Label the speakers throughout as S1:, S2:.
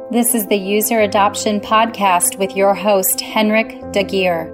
S1: This is the User Adoption Podcast with your host, Henrik Dagier.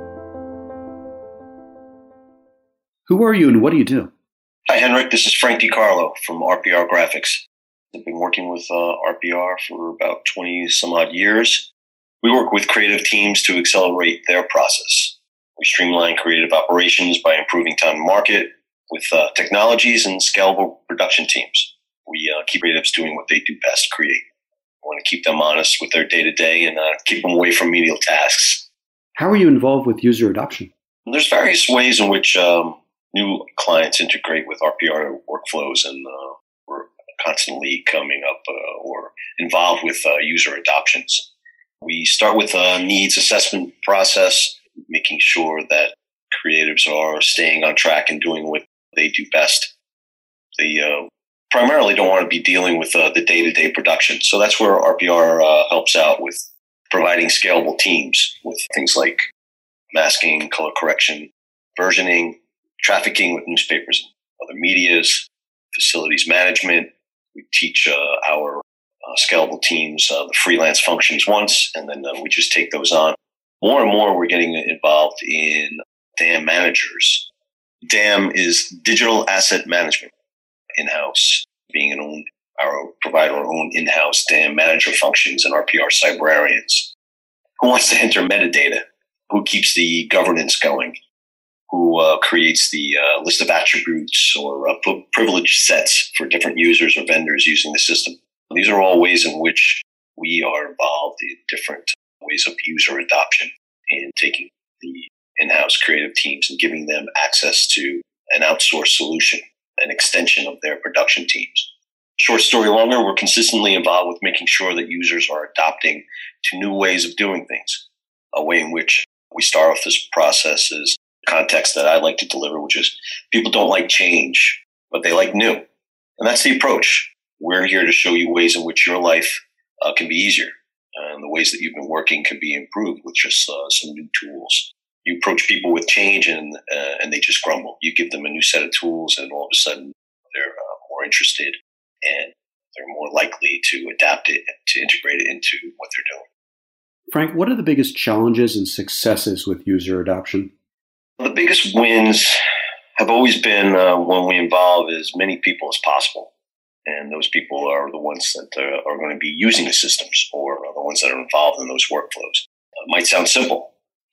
S2: Who are you and what do you do?
S3: Hi, Henrik. This is Frank DiCarlo from RPR Graphics. I've been working with RPR for about 20 some odd years. We work with creative teams to accelerate their process. We streamline creative operations by improving time to market with technologies and scalable production teams. We keep creatives doing what they do best, create. We want to keep them honest with their day-to-day and keep them away from menial tasks.
S2: How are you involved with user adoption?
S3: There's various ways in which new clients integrate with RPR workflows, and we're constantly coming up or involved with user adoptions. We start with a needs assessment process, making sure that creatives are staying on track and doing what they do best. They primarily don't want to be dealing with the day-to-day production. So that's where RPR helps out with providing scalable teams with things like masking, color correction, versioning, trafficking with newspapers and other medias, facilities management. We teach our scalable teams the freelance functions once, and then we just take those on. More and more, we're getting involved in DAM managers. DAM is Digital Asset Management, in-house, being provide our own in-house DAM manager functions and RPR cybrarians. Who wants to enter metadata? Who keeps the governance going? Who creates the list of attributes or privilege sets for different users or vendors using the system? These are all ways in which we are involved in different ways of user adoption and taking the in-house creative teams and giving them access to an outsourced solution, an extension of their production teams. Short story longer, we're consistently involved with making sure that users are adopting to new ways of doing things. A way in which we start off this process is context that I like to deliver, which is people don't like change, but they like new. And that's the approach. We're here to show you ways in which your life can be easier, and the ways that you've been working can be improved with just some new tools. You approach people with change and they just grumble. You give them a new set of tools and all of a sudden they're more interested and they're more likely to adapt it, to integrate it into what they're doing.
S2: Frank, what are the biggest challenges and successes with user adoption?
S3: The biggest wins have always been when we involve as many people as possible. And those people are the ones that are going to be using the systems or are the ones that are involved in those workflows. It might sound simple.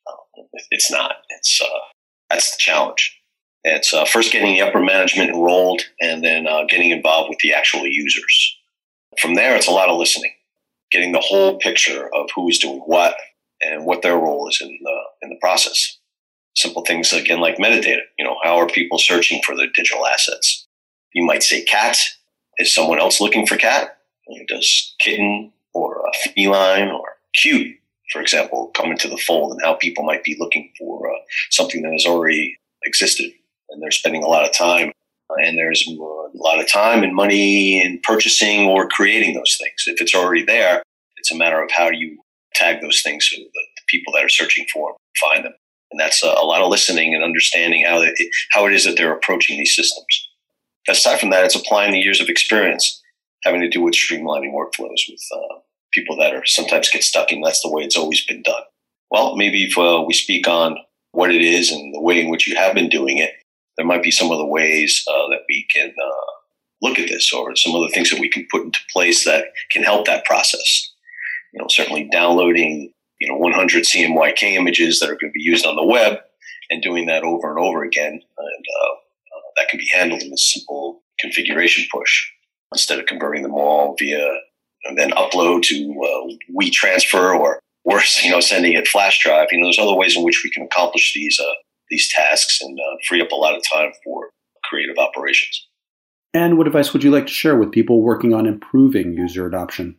S3: It's not. That's the challenge. It's first getting the upper management enrolled and then getting involved with the actual users. From there, it's a lot of listening, getting the whole picture of who is doing what and what their role is in the process. Simple things, again, like metadata. How are people searching for their digital assets? You might say cat. Is someone else looking for cat? Does kitten or feline or cute, for example, come into the fold, and how people might be looking for something that has already existed, and they're spending a lot of time, and there's a lot of time and money in purchasing or creating those things. If it's already there, it's a matter of how do you tag those things so the people that are searching for them find them. And that's a lot of listening and understanding how it is that they're approaching these systems. Aside from that, it's applying the years of experience having to do with streamlining workflows with people that are sometimes get stuck in that's the way it's always been done. Well, maybe if we speak on what it is and the way in which you have been doing it, there might be some of the ways that we can look at this, or some of the things that we can put into place that can help that process. Certainly downloading 100 CMYK images that are going to be used on the web and doing that over and over again, and that can be handled in a simple configuration push instead of converting them all via and then upload to WeTransfer or worse, sending it flash drive. There's other ways in which we can accomplish these tasks and free up a lot of time for creative operations.
S2: And what advice would you like to share with people working on improving user adoption?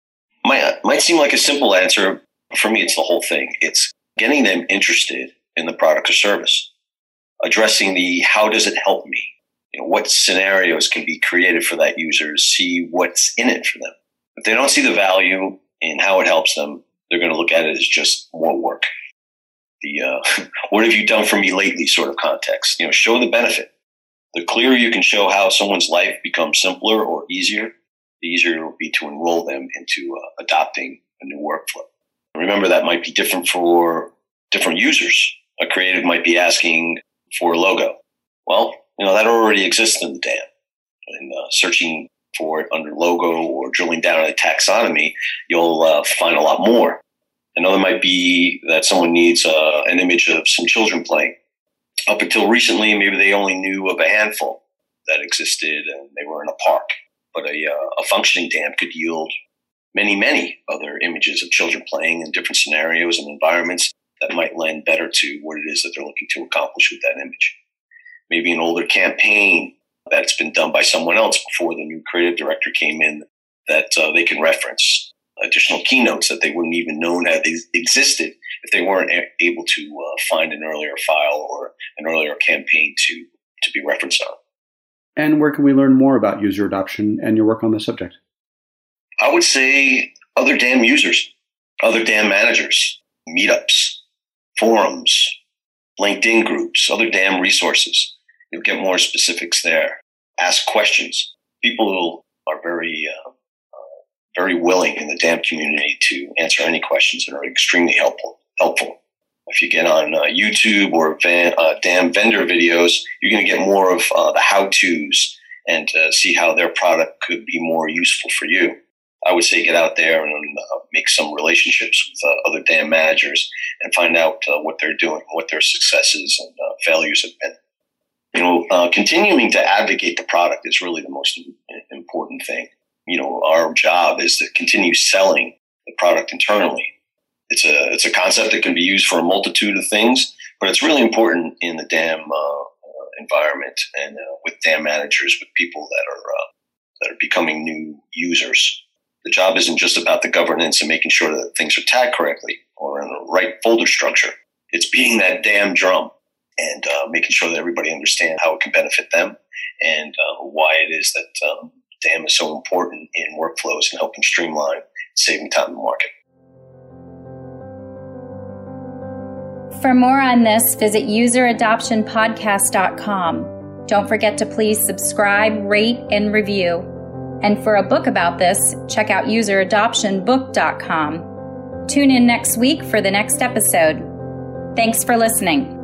S3: Might seem like a simple answer. For me, it's the whole thing. It's getting them interested in the product or service, addressing the how does it help me? What scenarios can be created for that user to see what's in it for them. If they don't see the value in how it helps them, they're going to look at it as just more work. The what have you done for me lately sort of context. Show the benefit. The clearer you can show how someone's life becomes simpler or easier, the easier it will be to enroll them into adopting a new workflow. Remember, that might be different for different users. A creative might be asking for a logo. Well, that already exists in the DAM. And searching for it under logo or drilling down into taxonomy, you'll find a lot more. Another might be that someone needs an image of some children playing. Up until recently, maybe they only knew of a handful that existed and they were in a park. But a functioning DAM could yield many, many other images of children playing in different scenarios and environments that might lend better to what it is that they're looking to accomplish with that image. Maybe an older campaign that's been done by someone else before the new creative director came in that they can reference. Additional keynotes that they wouldn't even known had existed if they weren't able to find an earlier file or an earlier campaign to be referenced on.
S2: And where can we learn more about user adoption and your work on the subject?
S3: I would say other DAM users, other DAM managers, meetups, forums, LinkedIn groups, other DAM resources. You'll get more specifics there. Ask questions. People who are very willing in the DAM community to answer any questions and are extremely helpful. If you get on YouTube or DAM vendor videos, you're going to get more of the how-tos and see how their product could be more useful for you. I would say get out there and make some relationships with other DAM managers and find out what they're doing, what their successes and failures have been. Continuing to advocate the product is really the most important thing. Our job is to continue selling the product internally. It's a concept that can be used for a multitude of things, but it's really important in the DAM environment and with DAM managers, with people that are becoming new users. The job isn't just about the governance and making sure that things are tagged correctly or in the right folder structure. It's being that DAM drum and making sure that everybody understands how it can benefit them and why it is that DAM is so important in workflows and helping streamline, saving time in the market.
S1: For more on this, visit useradoptionpodcast.com. Don't forget to please subscribe, rate, and review. And for a book about this, check out useradoptionbook.com. Tune in next week for the next episode. Thanks for listening.